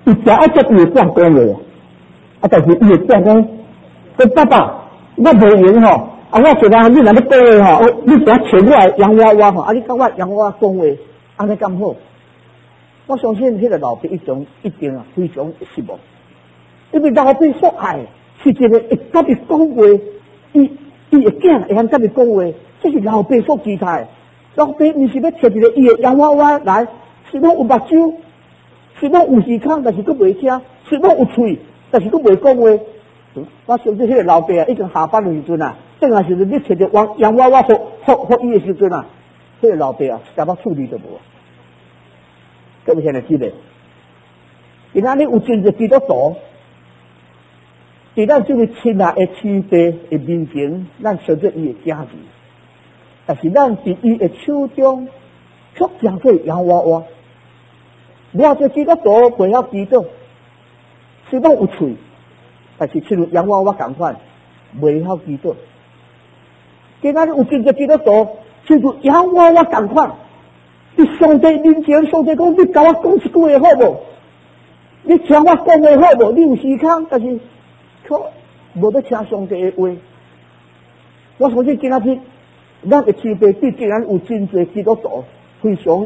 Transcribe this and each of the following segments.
伊只爱接伊会讲讲话，但是伊会讲讲，说爸爸，我无闲吼，我觉得你若要讲话吼，你只要请我的洋娃娃吼，你跟我洋娃娃讲话，安尼咁好。我相信迄个老爸一定非常失望，因为老爸所爱是一个会甲你讲话，伊的囝会晓甲你讲话，这是老爸所期待的。老爸毋是要摕一个伊的洋娃娃来，是讲有目睭，是讲有耳孔，但是佫袂听；是讲有喙，但是佫袂讲话。我相信迄个老爸啊，已经下班的时阵啊，等下时阵你摕着洋娃娃互伊的时阵啊，迄个老爸啊，什么处理都无。各位现在记得，今仔日有真侪基督徒，伫咱这位亲爱的天父的面前，咱守着伊的家己，但是咱伫伊的手中却讲做洋娃娃。偌侪基督徒袂晓祈祷，虽然有喙，但是像洋娃娃共款，袂晓祈祷。今仔日有真侪基督徒，像洋娃娃共款。你上帝面前，上帝讲：“你甲我讲一句话好无？你听我讲话好无？你有时空，但是可无要听上帝的话。”我相信今仔日，咱的天父对竟然有真侪基督徒非常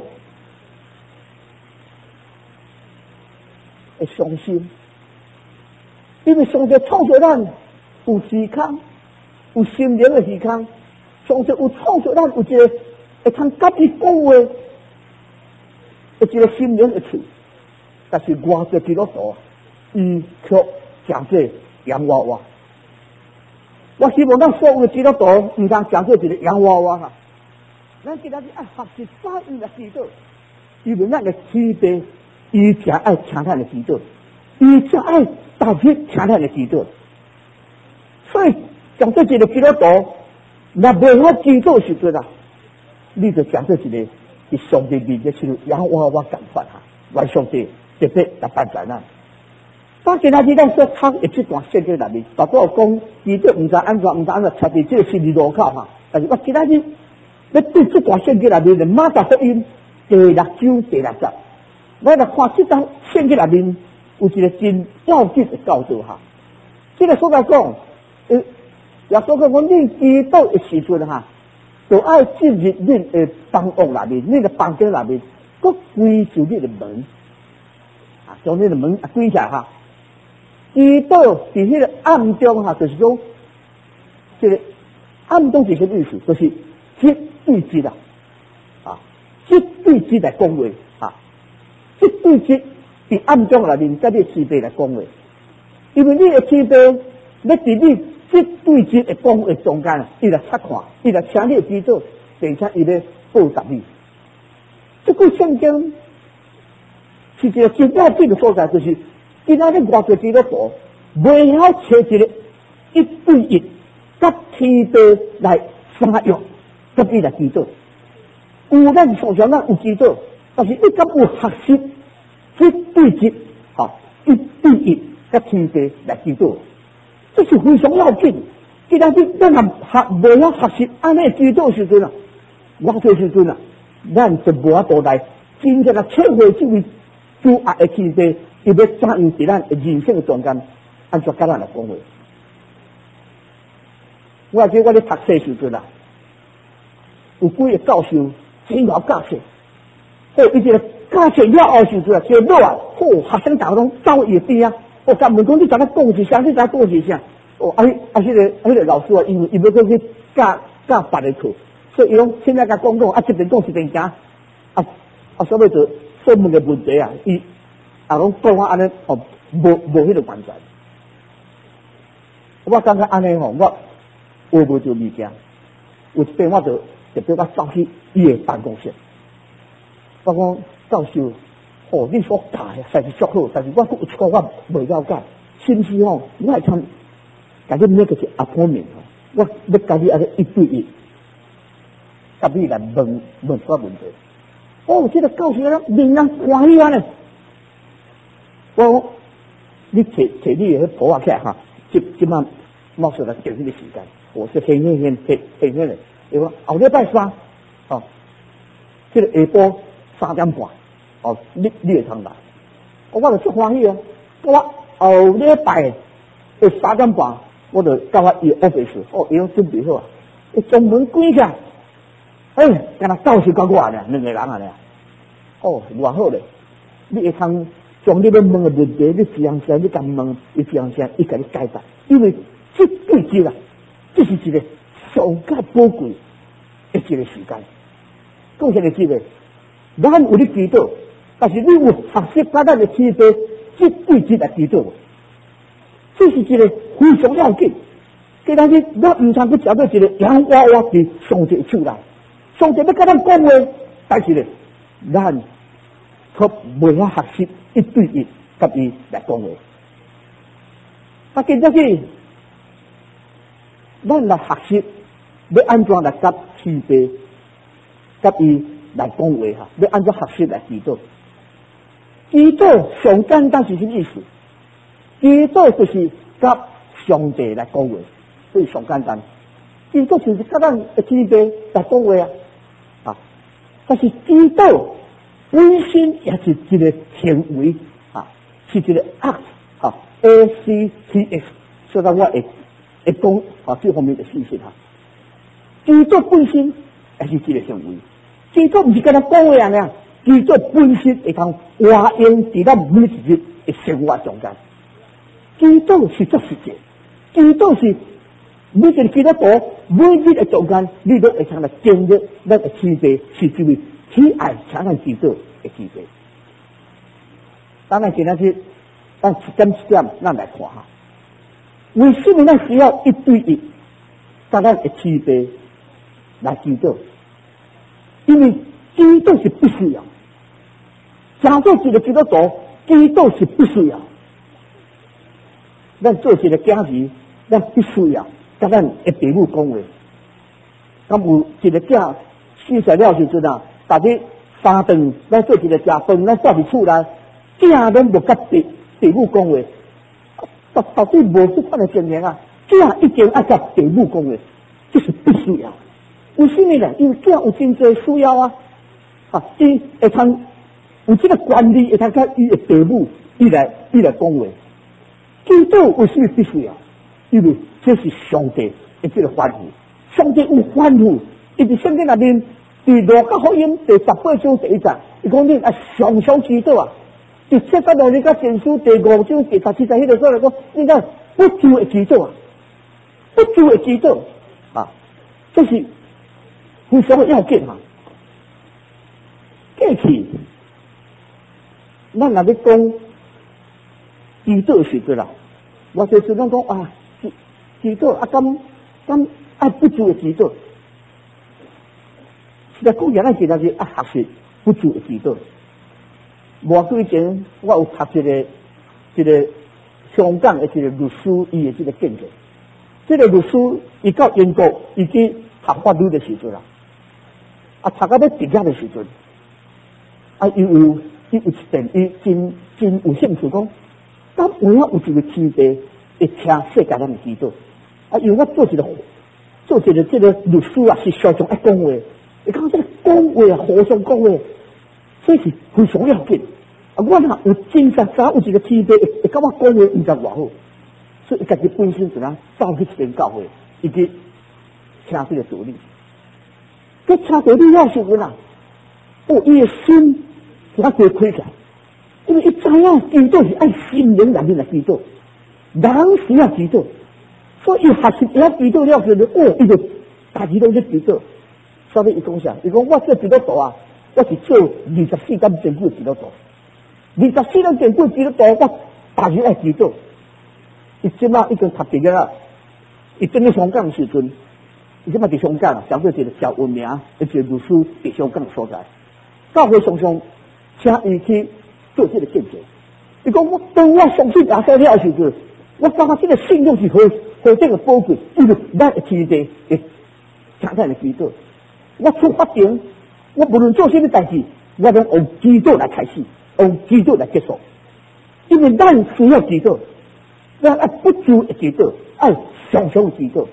会伤心，因为上帝创造咱有时空，有心灵的时空，上帝有创造咱有一个会通甲伊讲话。一个心灵的嘴，但是偌侪基督徒，伊却讲做洋娃娃。我希望咱所有的基督徒唔通讲做一个洋娃娃哈。咱今仔日爱学习法语来祈祷，因为咱的天父，伊正爱听咱的祈祷，伊正爱特别听咱的祈祷。所以讲做一个基督徒，若袂晓祈祷时阵啊，你就讲做一个。伫上帝面前像洋娃娃共款哈，愿上帝特别来帮助咱。当今仔日咱所读的这段圣经内面，包括讲伊这毋知安怎，插伫这个十字路口哈。但是我今仔日要对这段圣经内面的马太福音第6章第60，我来看这段圣经内面有一个真要紧的教导哈。这个所在讲，耶稣讲你祈祷的时阵哈。就爱进入恁的房屋内面，恁的房间内面，佮关住恁的门，将恁的门关起来哈。祈祷伫迄个暗中哈，就是讲，这个暗中是什么意思？就是即对即啦，即对即来讲话，即对即伫暗中内面，甲你天父来讲话，因为你的天父要伫你。即对即的讲话中间，伊来察看，伊来请你的祈祷，并且伊来报答你。这句圣经是一个真要紧的所在，就是今仔日偌侪基督徒袂晓找一个一对一，甲天父来相约，甲伊来祈祷。有咱常常咱有祈祷，但是你敢有学习即对即，一对一甲天父来祈祷。这是非常要紧。既然咱若袂晓学习安尼祈祷时阵啊，偌侪时阵啊，咱就无法度来真正来体会这位主爱的天父，伊要怎样伫咱的人生的中间，安怎甲咱来讲话。我记得我咧读册时阵啊，有几个教授真够教册，伊一个教册了后时阵啊，一落啊，学生大家拢走伊边啊。我甲问讲，你知影讲一声，你知影讲一声？迄个老师啊，因为伊要去教别个课，所以伊讲现在甲讲，一边讲一边行，所以就所问的问题啊，伊讲我安尼无迄个完全。我感觉安尼吼，我学无着物件，有一遍我就特别我走去伊的办公室，我讲教授。你所教的实是足好，但是我有一个我未了解，是不是我会通甲你那个是appointment，我要甲你安尼一对一，甲你来问我问题。这个教授啊，令人欢喜啊呢。你摕你的簿仔起来哈，即晚冒出来定迄个时间，是偏的，伊讲后礼拜三，这个下晡3点半。你会通来， 我就足欢喜啊！我后礼拜的3点半，我就到我伊 office， 伊拢准备好啊，将门关起来，敢若教授甲我俩2个人啊俩，偌好咧！你会通将你要问的问题，你自然你甲问，伊自然伊甲你解答，因为这对接啊，这是一个上界宝贵的一个时间。讲实个字咧，咱有咧祈祷，但是你有学习甲咱的启发，这对接来祈祷，这是一个非常要紧。既然是咱唔通去找到一个洋娃娃伫上帝手内，上帝要甲咱讲话，但是咧，咱却未晓学习一对一甲伊来讲话。今仔日咱来学习要安怎来甲启发，甲伊来讲话哈？要安怎学习来祈祷？祈祷上简单是什么意思？祈祷就是甲上帝来讲话，所以上简单。祈祷就是甲咱的启发来讲话啊！但是祈祷本身也是一个行为啊，是一个 act 啊 ，ACTS， 所以我会讲这方面的信息哈。祈祷本身也是一个行为，祈祷不是跟他讲话呢，祈祷本身会通活用在咱每一日的生活中间。祈祷是做实际，祈祷是每一个基督徒每日的中间，你都会通来经历咱的启发，是这位喜爱常常祈祷的启发。当然，今仔日咱一点一点咱来看哈，为什么咱需要一对一甲咱的启发来祈祷？因为祈祷是必须要，假做一个基督徒，祈祷是必须要。咱做一个家人，咱必须要甲咱的父母讲话。咁有一个囝死死了时阵啊，大家3顿咱做一个食饭，咱带伫厝内，囝拢无甲父母讲话，到底无这款的情形啊？囝一定要甲父母讲话，这是必须要。为什么呢？因为囝有真多需要啊！伊会通有这个权利，会通甲伊的父母伊来讲话。祈祷为什么必须要？因为这是上帝的这个吩咐，上帝有吩咐，伊伫圣经内面，伫路加福音第18章第1节，伊讲你常常祈祷啊。伫7节路加前书第5章第17节迄个说来讲，你看不住的祈祷啊，不住的祈祷啊，这是非常的要紧啊。过去，咱若咧讲祈祷时阵啦，我就是讲祈祷啊，咁爱不住的祈祷。实在讲起来，其实是学习不住的祈祷。无久以前，我有读一个香港的一个律师，伊的这个见解。这个律师伊到英国，伊去读法律的时阵啦，读到要毕业的时阵，伊有一点，伊真有兴趣讲。咁有一个启发，会请世界人的祈祷。因为我做一个这个律师啊，是常常爱讲话。你讲这个讲话啊，互相讲话，这是非常要紧。我若有真实有一个启发，会甲我讲话，毋知偌好。所以伊家己本身就能走去一间教会，伊去请这个助理。佮请助理了时阵啊，伊的心就较多开起来。因为伊知影祈祷是按心灵内面来祈祷，人需要祈祷，所以伊学习了祈祷了时阵，伊就大家拢在祈祷。所以伊讲啥？伊讲我做基督徒啊，我是做24点坚固基督徒，24点坚固基督徒，我大家爱祈祷。伊即马已经读毕业啦，伊正在香港时阵，伊即马伫香港相对一个较有名，一个律师伫香港所在，教会常常请伊去做这个见解。伊讲当我相信耶稣了时阵，我感觉这个信仰是何等的宝贵，因为咱的期待会常常的祈祷。我出发前，我无论做什么代志，我拢用祈祷来开始，用祈祷来结束。因为咱需要祈祷，咱爱不住的祈祷，爱常常的祈祷。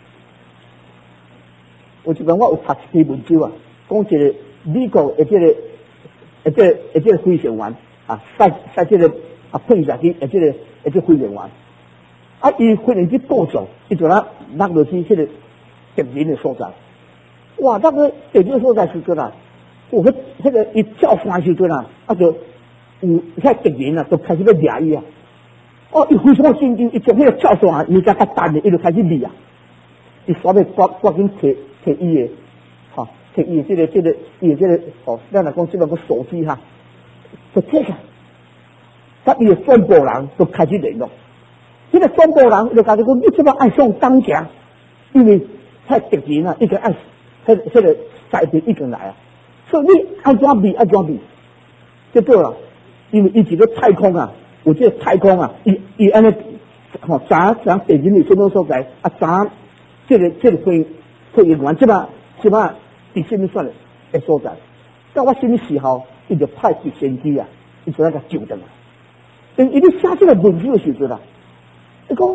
有一阵我有读一篇文章啊，讲一个美国的这个飞行员塞这个配下去，这个飞行员，伊飞行去过上，伊就落落去这个敌人的所在。哇，那个敌人所在时阵啊，那个一叫翻时阵啊，就有遐敌人啊，都开始要掠伊啊。伊非常心惊，伊从迄个叫山，伊才较等的，伊就开始掠啊。伊煞要赶紧摕伊的，摕伊的伊的咱来讲这个手机哈，就摕下，甲伊的总部人都开始联络。这个总部人就甲伊讲，你即摆爱上当家，因为遐敌人啊，已经爱迄个塞兵已经来啊，所以你安怎避？结果啊，因为伊一个太空啊，有这个太空啊，伊安尼查敌人的什么所在查这个飞行员即摆伫什么算的所在？到我什么时候，伊就派直升机啊，伊就来甲救登来。等伊咧写这个文字的时阵啊，伊讲，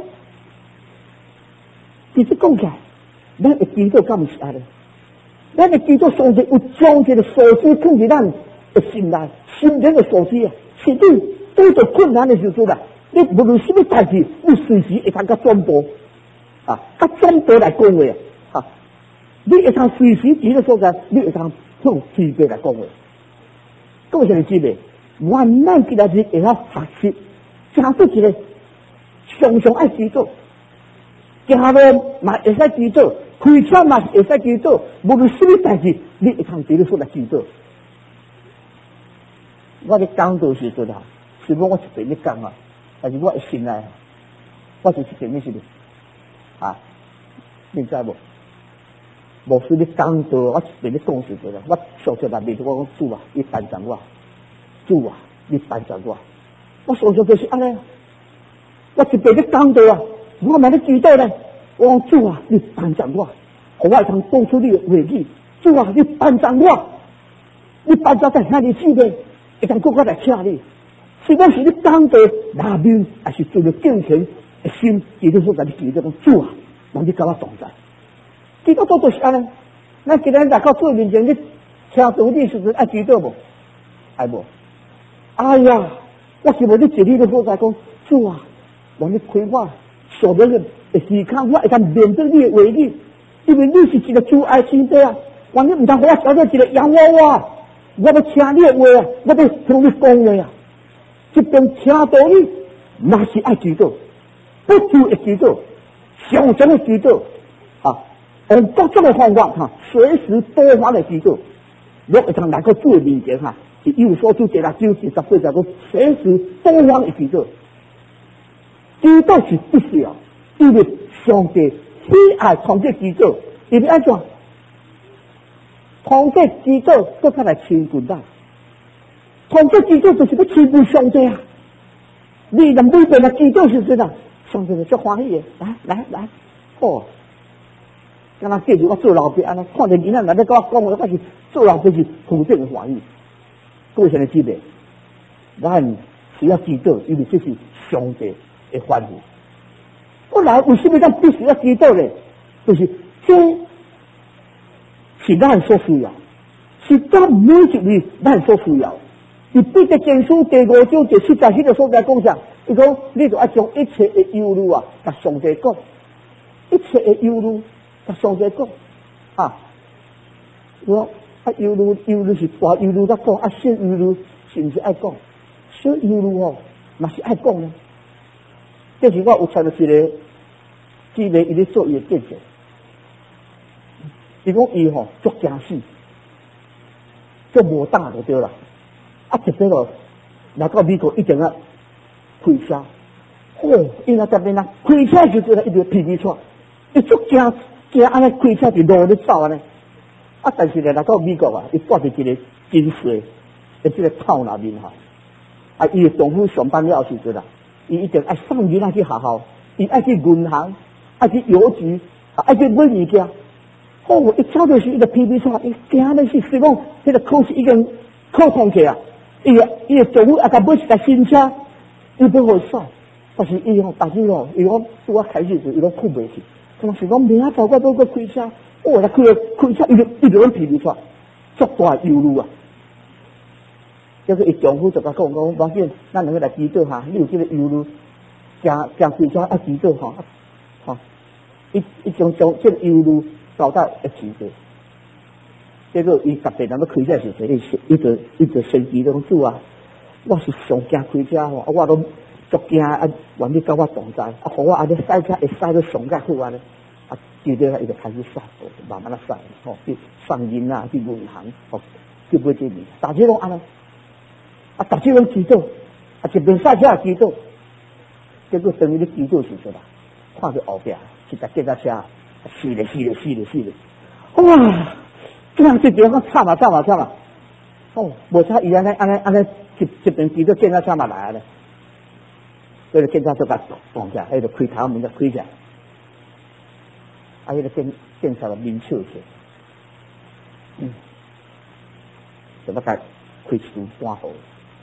其实讲起来，咱会记到敢毋是安尼？咱会记到上帝有将这个数字放伫咱的心内，心灵的数字啊，是你遇到困难的时阵啊，你无论什么代志，你随时会通甲转播甲转播来讲话啊，你会通随时伫个所在，你会通向前辈来讲话。各位兄弟姊妹，咱今仔日会晓学习，真做一个常常爱祈祷，行路嘛会使祈祷，开车嘛会使祈祷，无论什么代志，你会通伫个所来祈祷。我咧讲道时阵啊，是讲我一边咧讲啊，但是我的心内，我就是一边是你知无？无是咧讲道，我一边咧讲时阵啊，我上次内面我讲主啊，你帮助我，主啊，你帮助我，我常常就是安尼，我一边咧讲道啊，我嘛咧祈祷咧，我讲主啊，你帮助我，互我通讲出你的话语，主啊，你帮助我，你帮助在哪里去咧？会当更加来请你，是讲是你讲道内面，还是做着敬虔的心，伫咧所在你记得讲主啊，让你甲我同在。祈祷做就是安尼，咱今日来到主面前，你听道理时阵爱祈祷无？爱无？哎呀，我是无你一日的所在讲主啊，让你开我所有的时间，我会当面对你的话语，因为你是一个主爱心者啊，万一唔通互我找到一个洋娃娃。我要听你的话啊，我要向你讲话啊。这边听道理，那是爱祈祷，不住的祈祷，常常的祈祷用各种的方法随时多方的祈祷，我会通来到主的面前是有所主第6章48节讲，随时多方的祈祷。祈祷是必须因为上帝喜爱通过祈祷，因为安怎？通过祈祷，搁较来亲近咱。通过祈祷就是要亲近上帝啊！你若每遍来祈祷时阵啊，上帝就足欢喜的。来，敢若记住我做老爸安尼，看着囡仔来咧跟我讲话，我是做老爸是负责的欢喜。各位兄弟姊妹，咱需要祈祷，因为这是上帝的欢喜。不然为什么咱必须要祈祷呢？就是这。是咱所需要，是咱每一位咱所需要。伫彼得前书第5章第17节所在讲啥？伊讲你就要将一切的忧虑甲上帝讲，一切的忧虑甲上帝讲我忧虑是大忧虑甲讲，小忧虑是毋是爱讲？小忧虑嘛是爱讲呢。这是我有听到一个姊妹伊咧做伊的见证。伊讲伊足惊死，足无胆就对啦。特别来到美国一定要开车，因为特别啦，开车时阵一定要皮皮喘，伊足惊安尼开车伫路咧走安尼。但是来到美国啊，伊挂伫一个金水的这个套内面伊的丈夫上班了时阵伊一定爱送囡仔去学校，伊爱去银行，爱去邮局，爱去买物件。一走就是一个皮皮喘，伊惊的是讲，迄个考试已经考通去啊！伊的丈夫甲买一台新车，伊要互伊耍，但是伊大姐伊讲拄我开始时，伊讲困袂去，可能是讲明仔载我要开车，来开车，伊就皮皮喘，足大忧虑啊！ 叫做伊丈夫就甲讲，无要紧，咱两个来祈祷哈，你有这个忧虑，行开车啊祈祷吼，伊将这个忧虑交代一祈祷。结果伊特别人要开车时，伊就生气讲主啊，我是上惊开车吼，我都足惊啊，愿你甲我同在，互我安尼赛车会赛到上介好安尼。接着伊就开始赛，慢慢赛，去上音啊，去银行，去买这物，大家拢安尼，大家拢祈祷，一边赛车祈祷，结果等于咧祈祷时阵啦，看到后壁一台脚踏车，死咧，哇！这样这边讲惨啊！无差伊安尼一边祈祷，脚踏车嘛来咧，所以脚踏车甲放下，迄个开头门就开起来。迄个警察就面笑起，就要甲开除单号。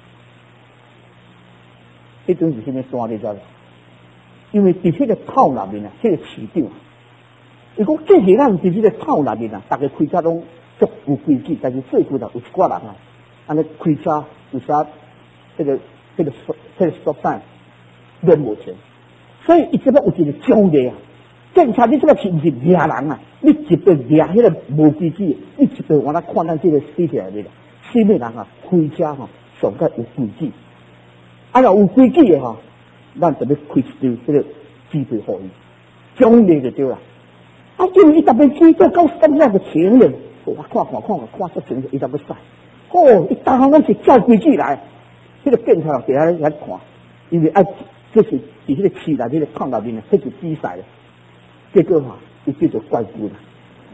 迄阵是什么单你知道？因为伫迄个套内面啊，迄个市长，伊讲这些人伫迄个套内面啊，大家开车拢足有规矩，但是最近有一寡人啊，安尼开车有啥这个 stop sign 连无钱，所以伊这边有一个奖励啊。警察，你这个是毋是抓人啊？你一边抓迄个无规矩，你一边往那看咱这个死起来的啦。什么人啊？开车吼，上界有规矩。若有规矩的吼，咱就要开一张这个机票互伊，奖励就对啦。因为伊特别记得到身上的情人，我看出情人，伊特别晒。伊当行咱是照规矩来，迄个警察就伫遐看，因为这是伫迄个市内迄个巷内面啊，迄是比赛的。结果哈，伊叫做怪官啦。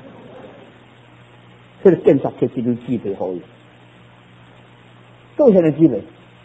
迄个警察摕一张纸条互伊，做啥个纸条？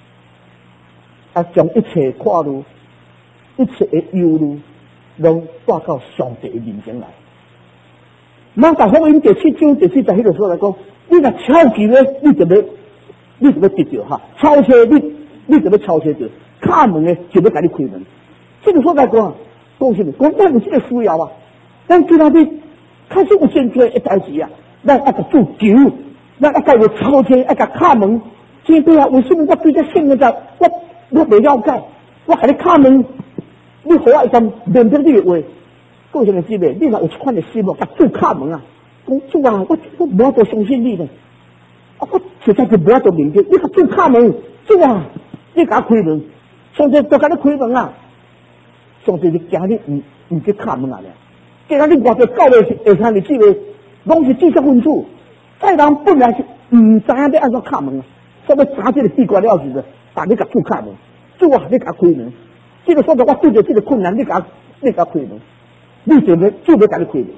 将一切跨路、一切的忧虑，拢带到上帝的面前来。马太福音第7章第40迄个说来讲，你若超级咧，你就要得着哈；超车你就要超车着，敲门咧就要甲你开门。这个说来讲。讲什么？讲咱有这个需要啊！咱今仔日开始有真多的代志啊！咱甲做求，咱甲伊超车，甲敲门。这对啊，为什么我对这圣经在我未了解？我甲你敲门，你互我一阵明白你的话。讲什么之类？你若有这款的心哦，甲主敲门啊！讲主啊，我无法度相信你呢。我实在是无法度明白。你甲主敲门，主啊，你甲开门，上帝都甲你开门啊！上帝是惊你唔去敲门啊！既然你外头教的下山的这个，拢是知识分子，在人本来是唔知影要安怎敲门啊，所以查这个地瓜了时的，大你甲主敲门，主啊，你甲开门。这个说的我对着这个困难，你甲开门，你就要主要甲你开门。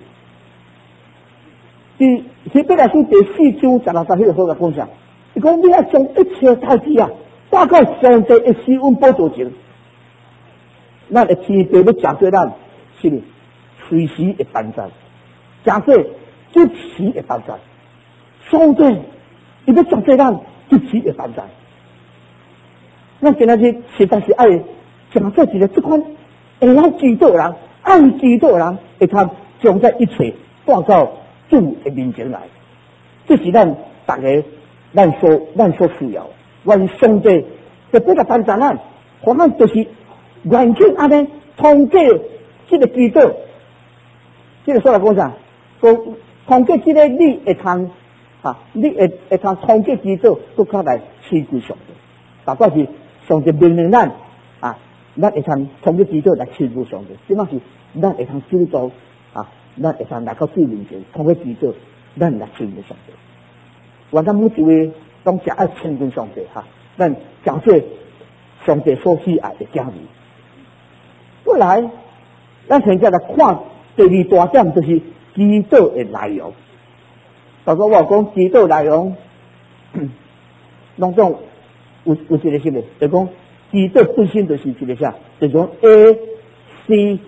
伫希伯来书第4章16节迄个说的讲啥？伊讲你要将一切代志啊，带到上帝的施恩宝座前。咱的天父要奖励咱，是随时会帮助，奖励即时会帮助。上帝伊要奖励咱，即时会帮助。咱今仔日实在是爱奖励一个这款会晓祈祷的人，爱祈祷的人，会通将这一切带到主的面前来。这是咱大家咱所需要。愿上帝特别来帮助咱，互咱就是。愿意安尼通过这个祈祷，这个说来讲啥？说通过这个你会通你会通通过祈祷，搁较来赐归上帝。大概是上帝命令咱咱会通过祈祷来赐归上帝。即嘛是咱会通主动咱会通来到主面前，通过祈祷，咱来赐归上帝。我咱每一位拢是爱亲近上帝咱感谢上帝所喜爱的家人。过来，咱现在来看第2大点，就是祈祷的内容。包括我讲祈祷内容，拢总有一个什么？就讲祈祷本身就是一个啥？就讲 ACTS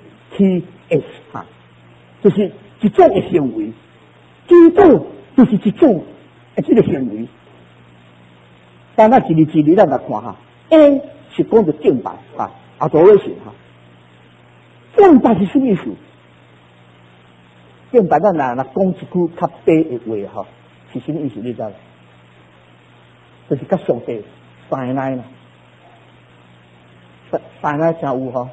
就是一种的行为。祈祷就是一种这个行为。但那一字咱来看A 是讲着敬拜adoration敬拜是什么意思？敬拜咱若讲一句较白的话是什么意思？你知道？ 就是甲上帝塞奶啦，塞奶真有吼。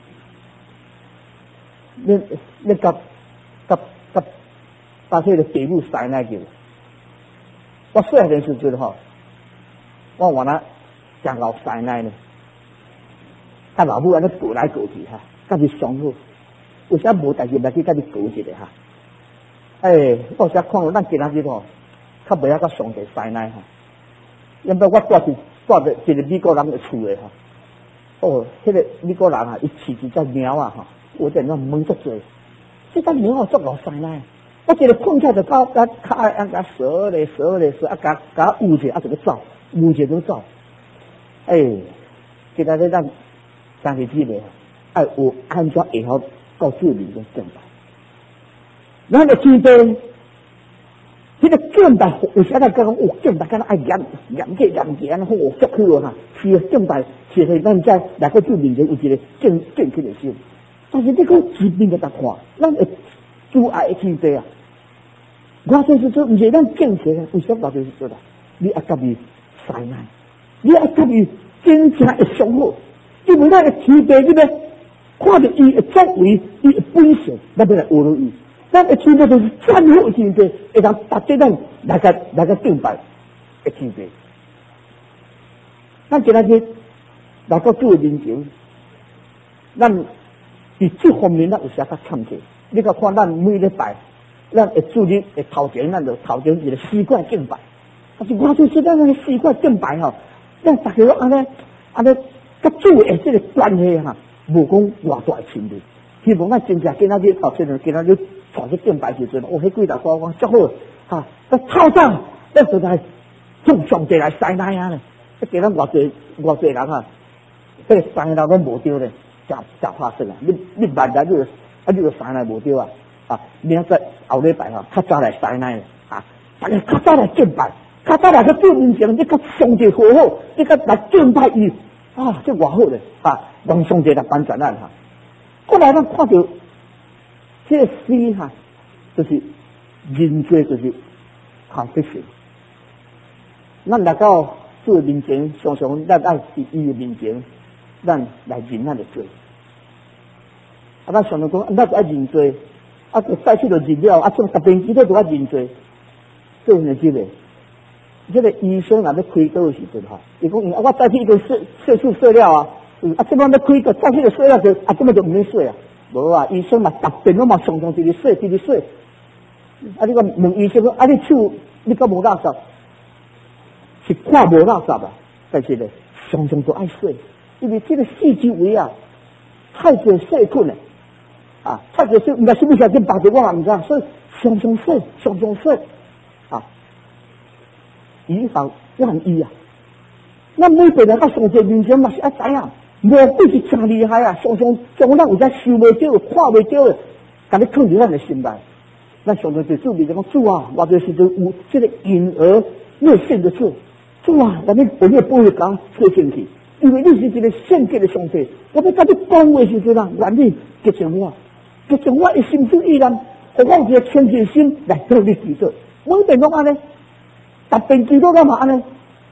你甲迄个父母塞奶叫，我细汉时阵吼，我原来真老塞奶呢，甲老母安尼过来过去哈，甲你上好，有啥无代志来去甲你过一下哈。我才看到咱今仔日吼，较袂晓甲上帝塞奶哈。因为我住伫一个美国人的厝诶吼，迄个美国人啊，伊饲一只猫啊吼，有阵那问足济，这只猫啊足老塞奶。我一个碰起就到甲甲蛇咧，啊甲捂者啊就要走，捂者就走。今仔日咱三日之内，爱有安怎会晓告诉你个敬拜？咱个敬拜，迄个敬拜有时咱讲敬拜，敢若爱严格安好足去咯哈。是敬拜，是咱在来个主面前有一个正确的心。但是你讲治病个搭看，咱会主爱的敬拜啊。我就是说，唔是咱敬虔啊，为什么就是说啦？你爱甲伊塞奶，你爱甲伊真正会上好，因为咱个敬拜，你咧看到伊的作为，伊的本性，咱要来学落伊。咱的敬拜就是真好的敬拜，会当达到咱来个敬拜的敬拜。咱今仔日来到主的面前，咱伫这方面咱有啥较欠缺？你甲看咱每礼拜。咱会注意会头前，咱就头前一个习惯敬拜。但是我就是咱个习惯敬拜吼，咱大家安尼甲主的这个关系哈，无讲偌大亲密。希望咱真正今仔日头前今仔日带去敬拜时阵，迄几大歌我足好哈。咱透早咱就来向上帝来塞奶啊咧。今咱偌济人啊，这个塞奶拢无对咧，真怕死啊！你万来你就塞奶无对啊！明仔后礼拜吼，较早来塞奶啊！大家较早来敬拜，较早来个主面前，你甲上帝和好，你甲来敬拜伊啊，这偌好咧让上帝来帮助咱哈。后来咱看到这个诗哈，就是认罪，就是confession。咱来到主的面前，常常咱爱伫伊的面前，咱来认咱的罪。咱常常讲，咱就爱认罪。就再去就认了，从十遍几多都要认罪，这样子嘞。这个医生若要开刀的时阵哈，伊讲我再去一个岁数岁了啊，这摆要开刀，再去就岁了就根本就唔免岁啊，无啊，医生嘛十遍拢嘛常常一直岁。你讲问医生讲，你手你敢无垃圾？是看无垃圾啊，但是咧常常都爱岁，因为这个细菌位啊太过细菌了。太过说，唔知是不是跟绑着我嘛？唔知，所以常常说以防万一啊！那每个人到上帝面前嘛是爱知影，魔鬼是真厉害啊！常常将咱有在想袂到、看袂到的，甲你藏伫咱的心内。咱上帝就主面前讲主啊，我就是有这个隐而未现的事，主啊，咱你我也不会讲错进去，因为你是一个圣洁的上帝，我要甲你讲话时阵啊，愿你接受我。就从我的心思意念，和我一个清净心来做你祈祷。每遍拢安尼，逐遍祈祷干嘛安尼？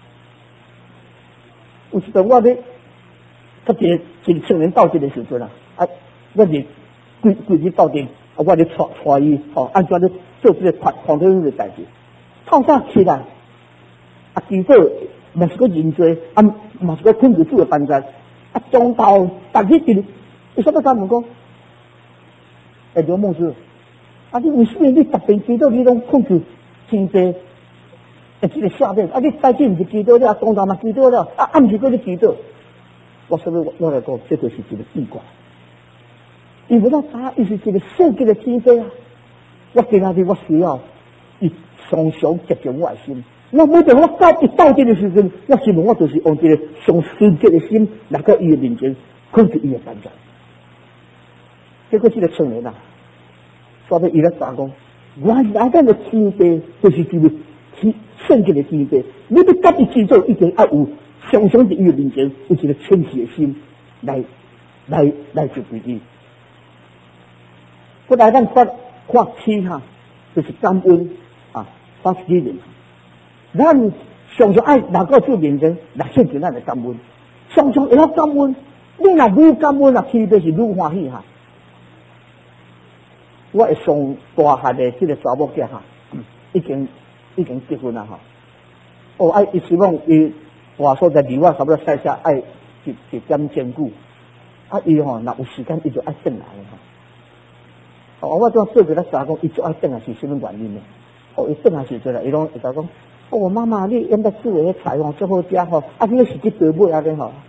有时阵我咧，甲一个青年斗阵的时阵啊，我是规日斗阵，我咧带伊按怎咧做这个狂天的代志。透早起来，祈祷嘛是个认罪，嘛是个困住主的帮助。中昼逐日伫，有啥物甲问讲？刘牧师，你为什么你逐遍祈祷你拢控制天地？这个下面你再去唔是祈祷了，当然嘛祈祷了，暗时嗰啲祈祷，所以我来讲，这就是一个秘诀。因为咱伊是一个圣洁的天地啊，我今仔日我需要伊常常接近我的心。那每当我到这的时阵，我希望我就是用这个上圣洁的心来到伊的面前，控制伊的帮助。结果这个青年啊，说到伊咧讲，原来咱的天地就是一个圣洁的天地，你要甲伊制作，一定要有常常伫伊的面前有一个清洁的心来去对伊。后来咱发起哈，就是感恩Thanksgiving。咱常常爱来到主面前来献上咱的感恩，常常会晓感恩。你若愈感恩啊，起码是愈欢喜哈。我会上大汉的这个查某囝哈，已经结婚了哈。哦，伊希望伊话说在离我差不多晒爱一点钟久，伊若有时间，伊就爱转来哈。我做个咧查讲，伊就爱转来是什么原因呢？伊转来时阵啦，伊拢会甲讲，妈妈，你演得煮的菜最好食吼，你是去倒买安尼吼，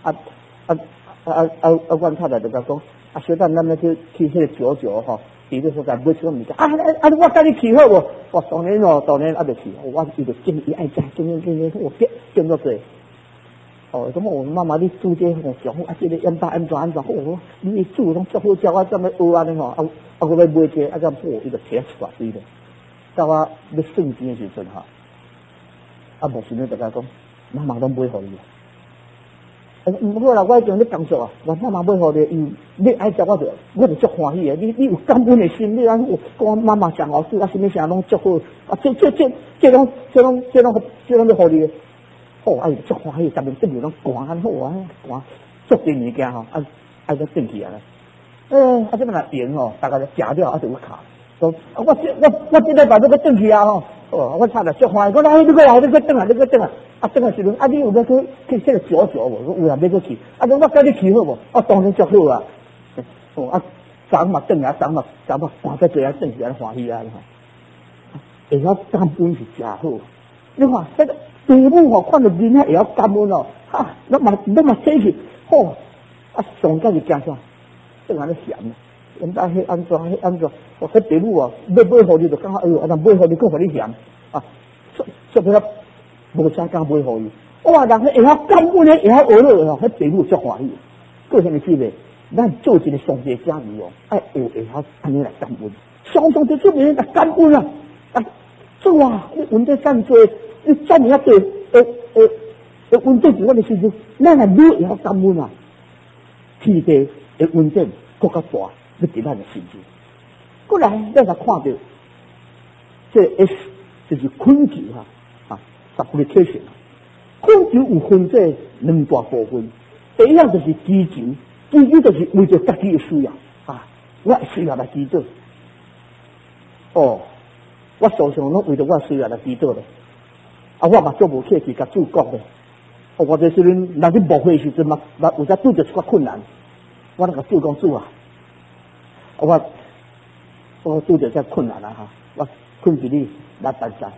阮太太就甲讲，小等咱去迄个九九吼，伫咧所在买什么物件，我带你去好无？我当然袂去，我伊就建议爱食，我变做济。咁我妈妈你煮这吼上好，这个安怎？你煮拢足好食，我怎么学安尼吼？我要买这，怎好？伊就摕出来对咧。到我要算钱的时阵哈，无时呢就甲讲，妈妈拢买互你。唔好啦，我种咧工作啊，我妈妈买互你，你爱食我就足欢喜的。你有感恩的心，你讲我妈妈上好煮，什么啥拢足好，这拢要互你。足欢喜，逐面顶面拢寒好啊，寒足多物件吼，再转去啊。这么来盐吼，大家就食了，就要卡。我这礼拜要转去啊吼，我差点足欢喜，我来你过来，你转来，转来时阵，你有要去这个九九无？有人要去，我跟你去好无？当然足好啊。昨嘛转来，昨嘛寒得济啊，转去啊欢喜啊吼。会晓感恩是真好，你看这个。父母吼看到囡仔会晓感恩哦，那嘛生气，上届是惊啥？正安尼嫌，人家迄安怎？迄父母要买互你，就感觉买互你，佫互你嫌所以无啥敢买互伊。人会晓感恩的，会晓学乐的，迄父母足欢喜。个性的姊妹，咱做一个上帝家己爱会晓安尼来感恩，常常就出面来感恩啊！主啊，你问得真多。你赞美对，稳定住我的时阵，咱系愈会晓感恩啊！天地会稳定，更加大，要伫咱的心中。过来，咱就看到这 S 就是困求supplication。困求有分这两大部分，第一样就是祈求就是为着家己的需要我需要来祈祷。我常常拢为着我需要来祈祷咧。我嘛做无客气，甲主讲咧。我这时阵，若你无会时阵嘛，有只拄着一寡困难，我那个主讲主啊，我拄着这困难啦我困伫你来办事。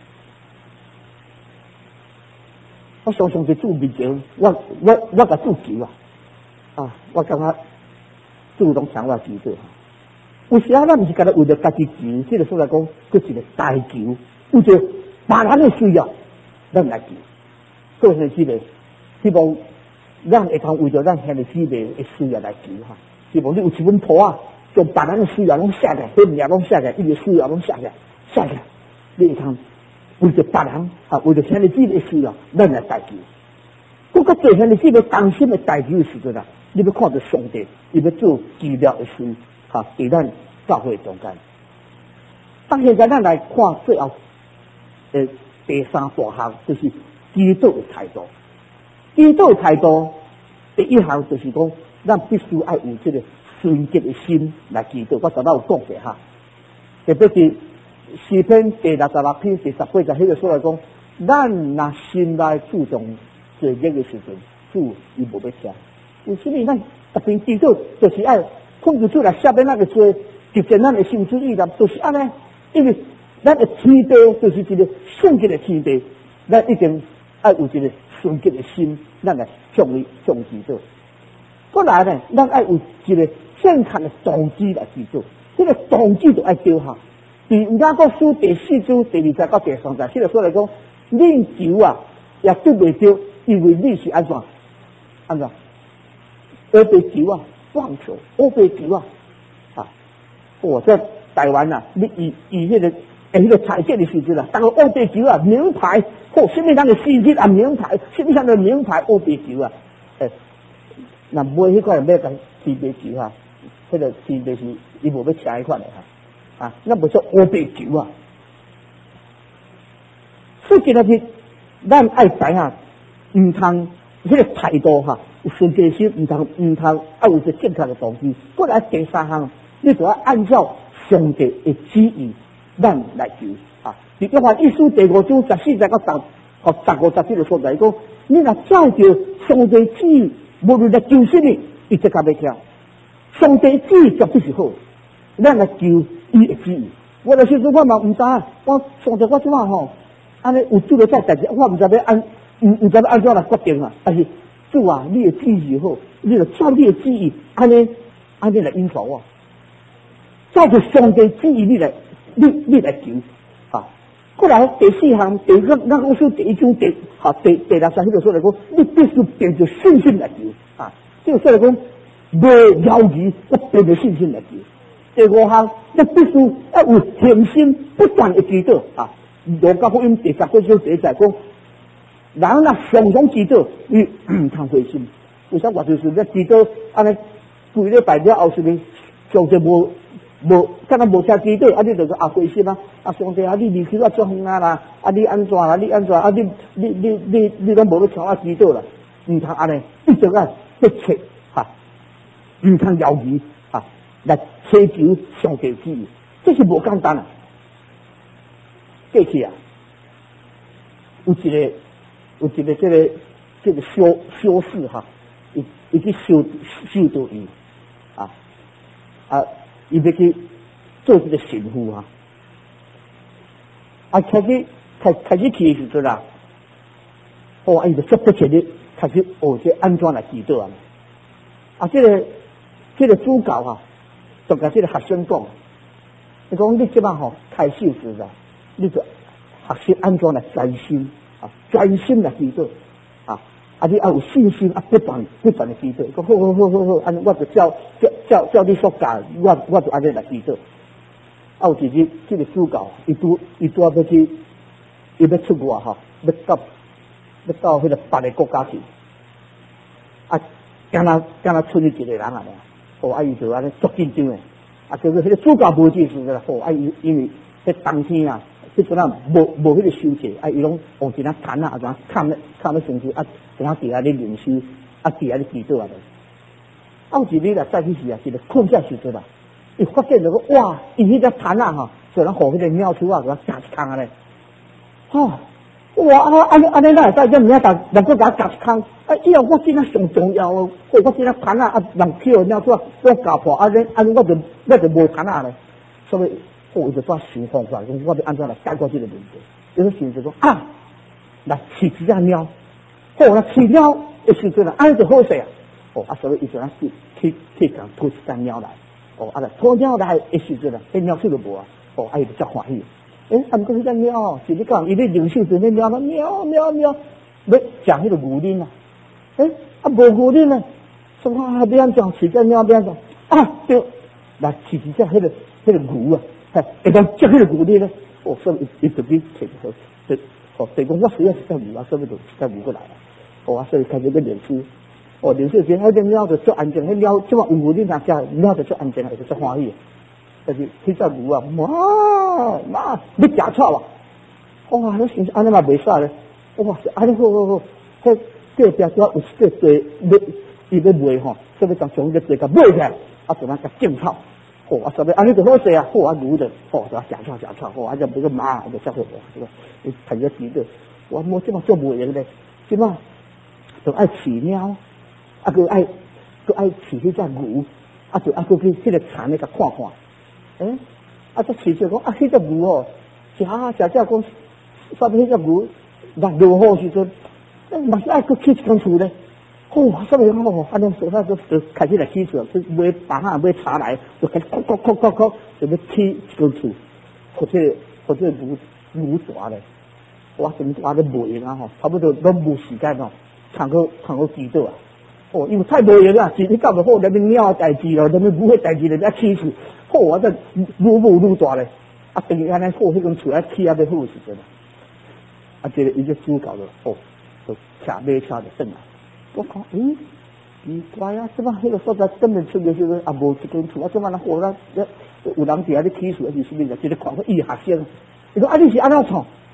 我常常伫主面前，我甲主求我感觉主动听我祈祷。有时咱毋是干那为着家己求，这个所来讲，佫一个大求，有着别人的需要，咱来求。个兄弟姊妹，希望咱会通为着咱兄弟姊妹的需要来求希望你有一本簿将别人的需要拢写起来，迄名拢写起来，伊个需要拢写起来，你会通为着别人为着兄弟姊妹的需要，咱来代求。佫较做兄弟姊妹担心的代求的时阵你要看到上帝，伊要做治疗的事伫咱教会中间。当现在咱来看最后第三大项，就是基督的态度。基督的态度第一项就是讲，咱必须要有这个纯洁的心来祈祷。我昨仔有讲过特别是诗篇第66篇第18节迄个所来讲，咱若心内注重罪孽的时阵，主伊无要听。为什么咱特别祈祷，就是爱控制出来下面那个罪，直接咱的心之意念，就是安尼。因为咱的天地就是一个圣洁的天地，咱一定要有一个纯洁的心，咱来向祈祷。过来呢，咱要有一个健康的动机来祈祷，这个动机就要对哈。伫雅各书第4章第20到第30节，这个说来讲，恁求也得袂到，因为你是安怎？我被求妄求，我被求我在台湾你以迄个彩券的时阵当个欧贝球名牌，什么样的司机名牌，什么样的名牌欧贝球那买迄块买个西贝球迄个西贝是伊无要请迄款的那不做欧贝球所以今日咱爱知影，唔通迄个态度哈，有顺其心，唔通啊有一个正确的动机。过来第三项，你就要按照上帝的旨意，咱来求啊。伫约翰一书第5章14节到15节个所在讲，你若照着上帝旨意，无论来求什么，伊即刻要听。上帝旨意绝对是好，咱来求伊的旨意。我有时阵我嘛唔知，我上帝我即马吼，安尼有做了这代志，我唔知要按怎来决定啊。但是主啊，你的旨意好，你就照你的旨意，安尼来应付我。照着上帝旨意，你来求啊。过来第四项，咱讲说第一章第6章迄个说来讲，你必须凭着信心来求啊。这个说来讲，无犹豫，我凭着信心来求。第5项，你必须要有恒心不断的祈祷啊。路加福音第19章第1节讲，人若常常祈祷，你唔通灰心。有啥话就是咧祈祷，安尼规礼拜了后是咪上帝无，敢若无啥祈祷，啊你就是灰心啊！啊上帝啊，你离开我足远啊啦！啊你安怎啦？你安怎啊？你拢无要听我祈祷啦？唔通安尼，一直啊不切哈，唔通犹豫哈，来祈求上帝旨意，这是无简单啊！过去啊，有一个这个修士哈，伊去修道院伊要去做这个神父啊，开始去的时阵啦，伊就足不切的开始学这安怎来祈祷啊，这个主教啊，就甲这个学生讲，伊讲你即摆吼开始时啦。你就学习安怎来专心啊，专心来祈祷啊！你要有信心啊，不断的祈祷。讲好，安尼我就照你所教，我就安尼来祈祷。有一日，这个主教伊拄要去，伊要出外哈，要到迄个别个国家去啊，敢若剩伊一个人啊，伊就安尼足紧张诶。就是迄个主教无见时啦，因为迄冬天啊。即阵啊，无迄个休息，伊拢往一那坛啊，怎看咧上去怎伫遐咧灵修，伫遐咧祈祷啊。有一日啊，再去时啊，一个困觉时阵啊，伊发现着讲哇，伊迄个坛啊吼，就咱互迄个鸟鼠啊，给它夹一空啊咧，哇安尼哪会使这名人搁甲夹一空？以后我今仔上重要哦，我今仔坛啊，人捡鸟鼠啊，我夹破，安尼我就无坛啊咧，所以。伊就抓想方法，讲我要安怎来解决这个问题。伊就想着讲来饲一只猫，来饲猫的时阵啊，安尼就好势啊。所以伊就去讲拖一只猫来，来拖猫来的时阵啊，迄猫出就无啊，伊就足欢喜。毋过迄只猫是你讲伊咧灵修阵，迄猫喵，要食迄个牛奶啊，无牛奶呢，说要安怎饲只猫要安怎对，来饲一只迄个牛啊。会当接迄个牛奶咧，所以伊就去找第讲我需要一只牛啊，所以就一只牛过来啊，所以开始个练习，练习时，迄只猫就足安静，迄猫即话有牛奶若食，猫就足安静，就足欢喜。但是迄只牛啊，妈，你食错哇！你想安尼嘛袂使咧，安尼好，迄隔壁拄有一个地，伊要卖吼，所以将从个地甲买起来，就咱甲种草。所以安尼就好势啊！牛就就食错，就俾个马就食好个，伊睇咗几个，我即马做无用咧，即马就爱饲猫，佢爱饲迄只牛，就佢去迄个田咧甲看，就饲着讲迄只牛哦，食讲，发现迄只牛落好时阵，嘛是爱去起一间厝咧。所以安尼所以就开始来起厝，去买房啊，买茶来，就开始敲，就要起一间厝，或者牛大咧，真大咧无用啊差不多都无时间通过祈祷啊。因为太无用啦，是你搞得好，那边鸟代志咯，那边牛的代志了，要起厝，这愈大咧，等于安尼迄间厝起要好时阵这个伊就主教了，就骑马车就转来。我讲，奇怪啊！即摆迄个所在根本出的时阵无一间厝，即摆咱好有人伫遐咧起厝，是啥物？一个看伊学生，伊讲你是安怎创？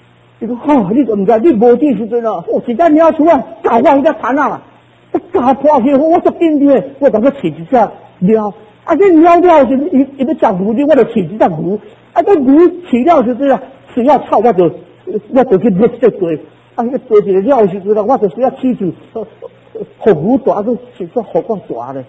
伊讲吼，你都毋知，你无知时阵哦，一只鸟鼠啊，咬我迄只虫啊，咬破去，我足紧张诶，我当去饲一只鸟，啊，这鸟了时，伊要食牛呢，我就饲一只牛，啊，这牛饲了时阵啊，饲了草，我就去灭这堆，啊，迄堆一个了时阵啊，我就需要饲住，互牛大，都是说互我大咧，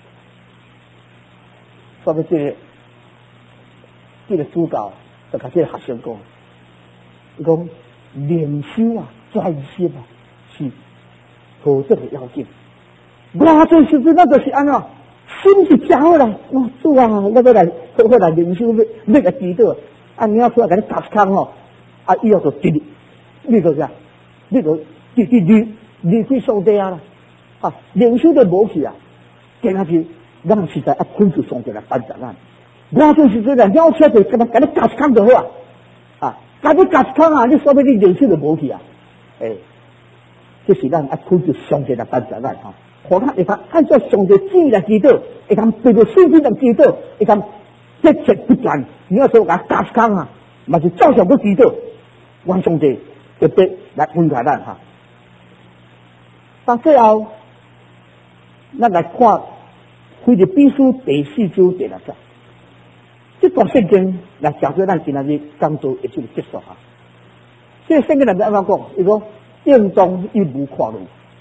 所以这个主教就甲这个学生讲，伊讲灵修啊，专心啊，是何等的要紧。我这时阵那就是安怎，心是真好啦。我主啊，我要来灵修，要来祈祷。啊，你要出来给你夹一空吼，啊，以后就直你就啥，你就离开上帝啊啦。啊，灵修就无去啊，今仔日咱实在困住上帝来帮助咱。我这时阵啊，鸟车就给你夹一空就好啊。啊，甲你夹一空啊，你说不定灵修就无去啊。这是咱困住上帝来帮助咱哈。互咱会当按照上帝旨意来祈祷，会当对着圣经来祈祷，会当节节不断。你要说甲夹一空啊，嘛是照常要祈祷，愿上帝特别来恩待咱哈。到最后，咱来看腓立比书第4章第6节，这段圣经来讲说咱今仔日讲座一直结束哈。这个圣经内面安怎讲？伊讲应当一无跨路。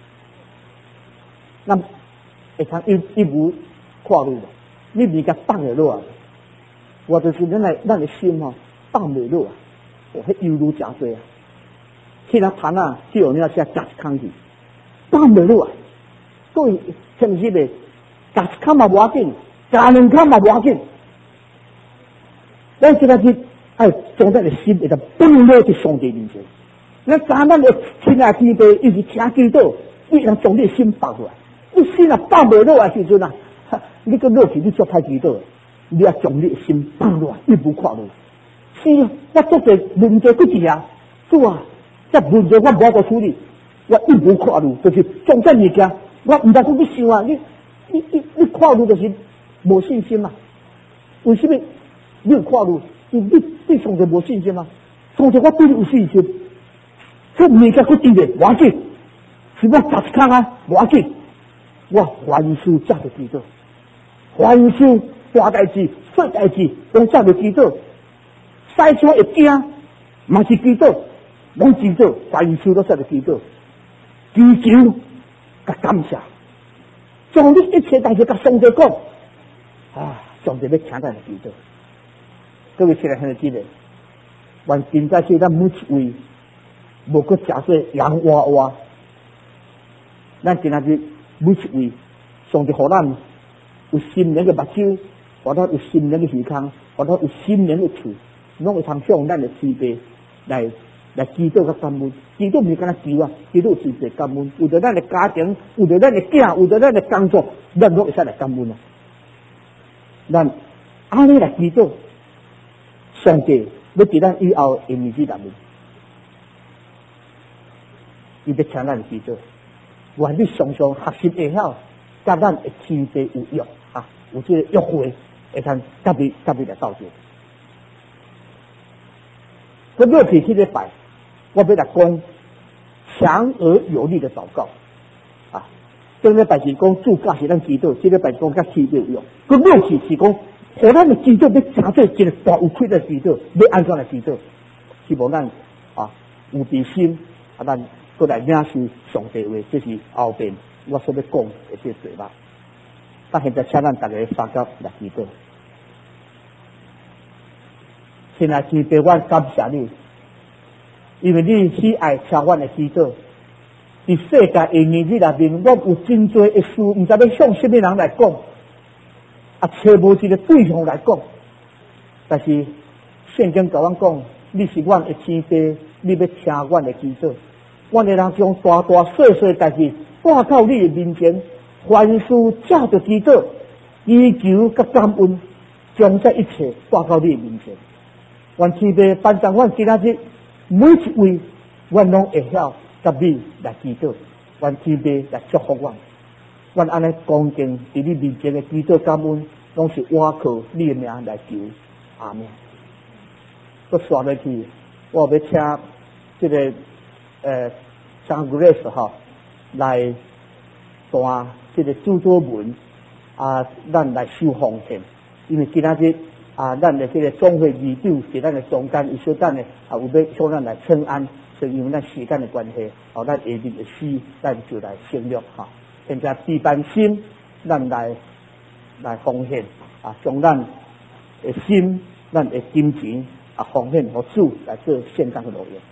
那会通一无跨路，你未甲放下落啊！我就是咱的心吼放袂落啊，迄忧虑真多啊！去那谈啊，只有你要写夹一空去，放袂落啊！所以甚至咧，夹一空嘛无要紧，夹两空嘛无要紧。咱现在去哎，将咱的心会当放落去上帝面前。咱咱的亲爱弟弟一直听基督，你能将你的心放出来。你心啊放袂落的时阵啊，你个落去你做太祈祷，你要将你的心放落来，一无跨路。是啊，我做者问题几啊，主啊，这问题我无法度处理，我一无跨路，就是种这物件，我唔得去想啊，你跨路就是无信心嘛？为什么你有跨路？你对上帝无信心嘛？上帝我对你有信心，这物件佢对的，无要紧，是我夹一空啊，无要紧。我凡事才着祈祷，凡事大代志、小代志，拢才着祈祷。使出会惊，嘛是祈祷，拢祈祷，凡事都才着祈祷。祈求，甲感谢，将你一切代志甲上帝讲，啊，上帝要听咱的祈祷。各位亲爱兄弟姐妹，愿今仔日咱每一位，无搁假说人话话，咱今仔日。每一位，上帝互咱有心灵的目睭，互咱有心灵的耳孔，互咱有心灵的嘴，拢会通向咱的慈悲来祈祷甲感恩。祈祷唔是干那求啊，祈祷慈悲感恩。为着咱的家庭，为着咱的囝，为着咱的工作，咱拢会使来感恩啊。咱安尼来祈祷，上帝要伫咱以后的日子内面，伊要请咱祈祷。愿你常常学习会晓，甲咱的天地有约啊，有这个约会，会通甲你来斗阵。我落去这个拜，我要来讲强而有力的祷告啊。这个拜是讲主教是咱祈祷，这个拜讲甲天地有约。我落去是讲，互咱的祈祷要真做一个大有亏的祈祷，要安怎来祈祷？希望咱啊有知心啊，咱。过来领受上帝话，这是后边我所要讲的这对吧？但现在请咱大家三角来祈祷。亲爱天父，我感谢你，因为你喜爱听我的祈祷。伫世界的日子内面，我有真多的事，唔知要向什么人来讲，啊，找无一个对象来讲。但是圣经甲阮讲，你是阮的天父，你要听阮的祈祷。我哋人将大大小小代志带到你的面前，凡事借着祈祷、祈求甲感恩，将这一切带到你的面前。愿天父帮助阮今仔日每一位，阮拢会晓甲你来祈祷。愿天父来祝福阮。阮安尼恭敬伫你面前的祈祷感恩，拢是倚靠你的名来求。阿门。我刷落去，我要请这个张古列斯哈来传这个著作文咱来修奉献，因为今仔日咱的这个总会议长是咱的总监，伊说咱的有要向咱来请安，所以因为咱时间的关系，咱下日的诗咱就来省略哈，现在地板心咱来奉献将咱的心、咱的金钱奉献给主来做献上的路用。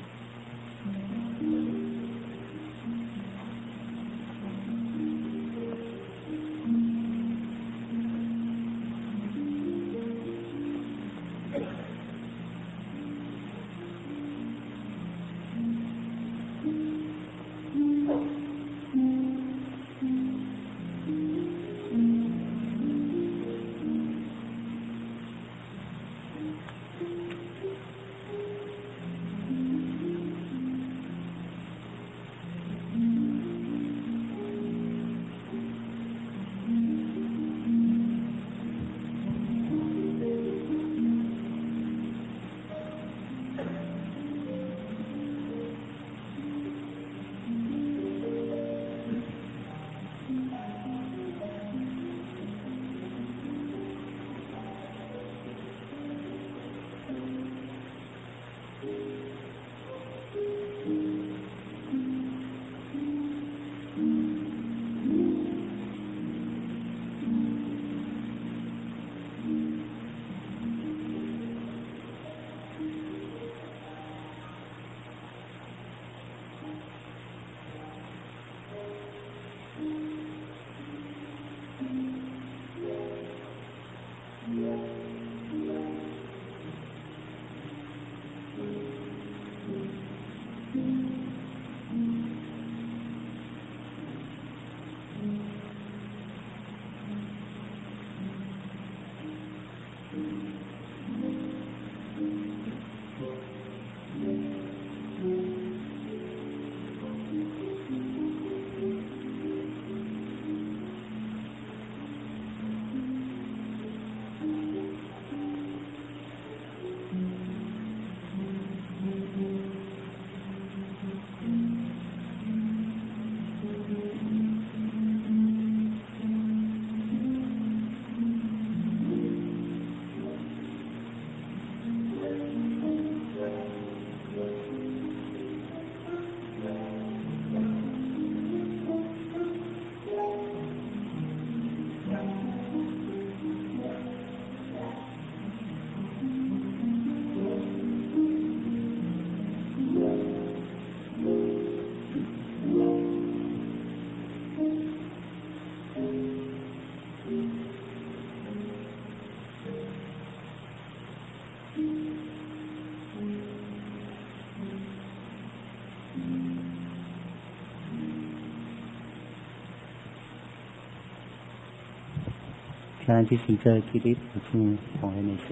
现在就是这基督父亲奉献的事。